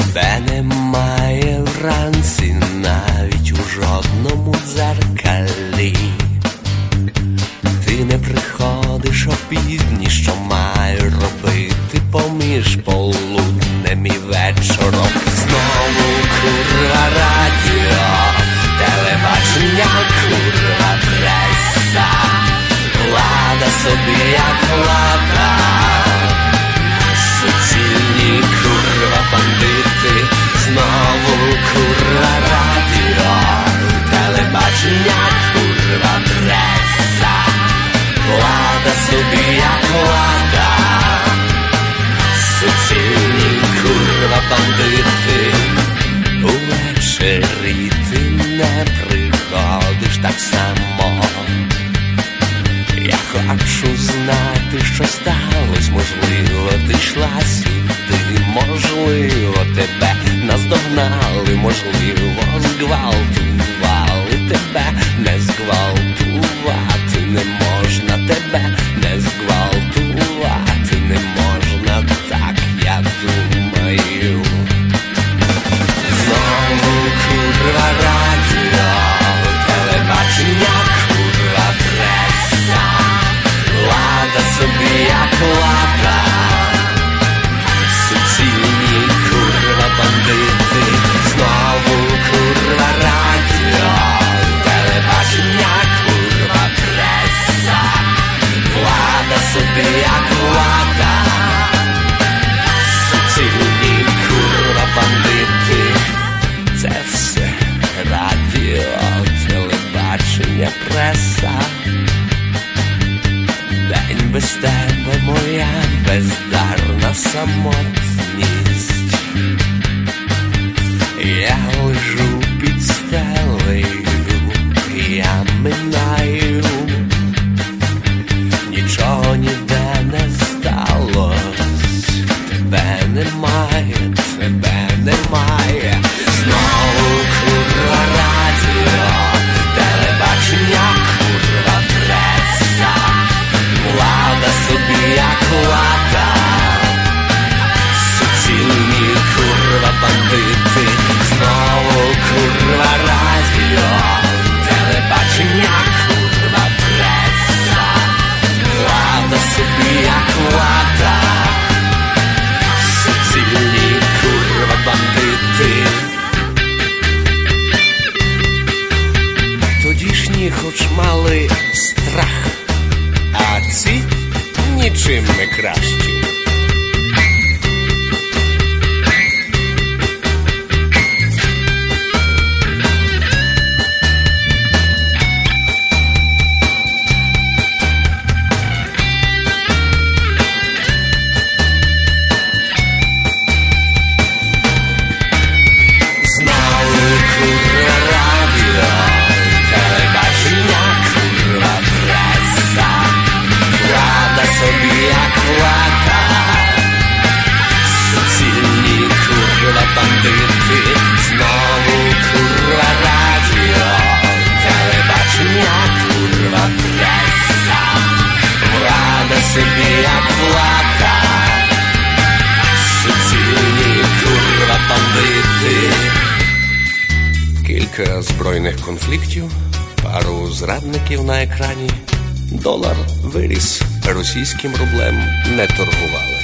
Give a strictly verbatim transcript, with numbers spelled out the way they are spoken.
Тебе немає вранці навіть у жодному дзеркалі. Ти не приходиш опівдні, що маю робити поміж полуднем і вечором. Знову курва радіо, телебачення, курва преса, влада собі як влада, суцільні курва бандити. Знову курва радіо, телебачення, курва преса, влада собі як влада, суцільні курва бандити. Увечері ти не приходиш так само. Я хочу знати, що сталося. Можливо, ти йшла сюди, можливо, тебе наздогнали, можливо, зґвалтували. Тебе не зґвалтувати не можна, тебе не зґвалтувати не можна, так я думаю. Знову курва радіо, телебачення, курва преса, влада собі як влада, суцільні курва бандити. Знову курва радіо, телебачення, курва преса, влада собі як влада, суцільні курва бандити. Це все радіо, телебачення, преса. День без тебе моя бездарна самотність. Я лежу під стелею, я минаю, нічого ніде не сталось. Тебе немає, тебе немає. Знову курва радіо, телебачення, курва преса, влада собі як влада, суцільні курва бандити. Знову курва радіо, телебачення, курва преса, влада собі як влада, суцільні курва бандити. Тодішні хоч мали страх, а ці нічим не кращі. Собі як влада, суцільні курва бандити. Кілька збройних конфліктів, пару зрадників на екрані. Долар виріс, російським рублем не торгували.